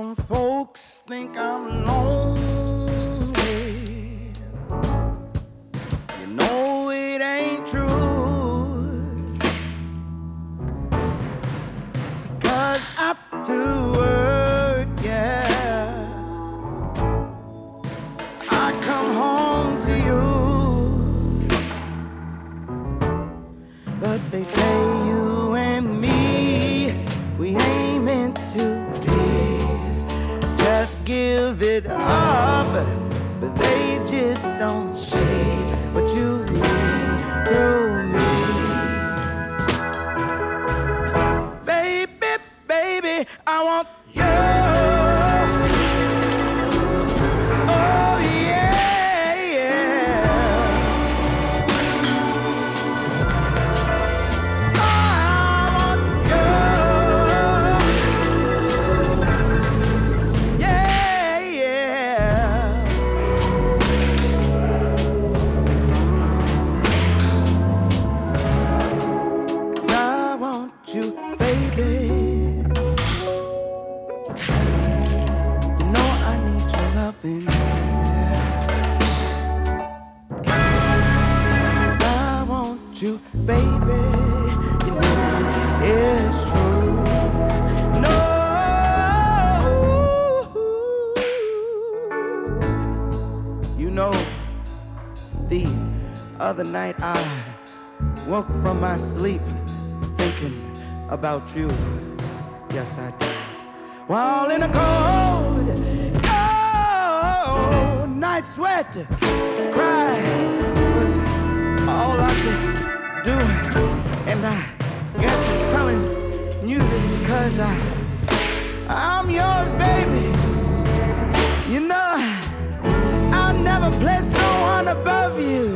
Some folks think I'm lonely. You know it ain't true, because after work, yeah, I come home to you. But they say you and me, we ain't meant to be. Just give it up, but they just don't see what you mean to me. Baby, baby, I want you. Oh yeah, yeah. I want you. Yeah, yeah. 'Cause I want you, baby. You know I need your loving, yeah. 'Cause I want you, baby. You know it's true. No. You know, the other night I woke from my sleep thinking about you. Yes, I did. While in a cold, cold night sweat, cry was all I could do. And I guess I'm telling you this because I'm yours, baby. You know, I'll never place no one above you.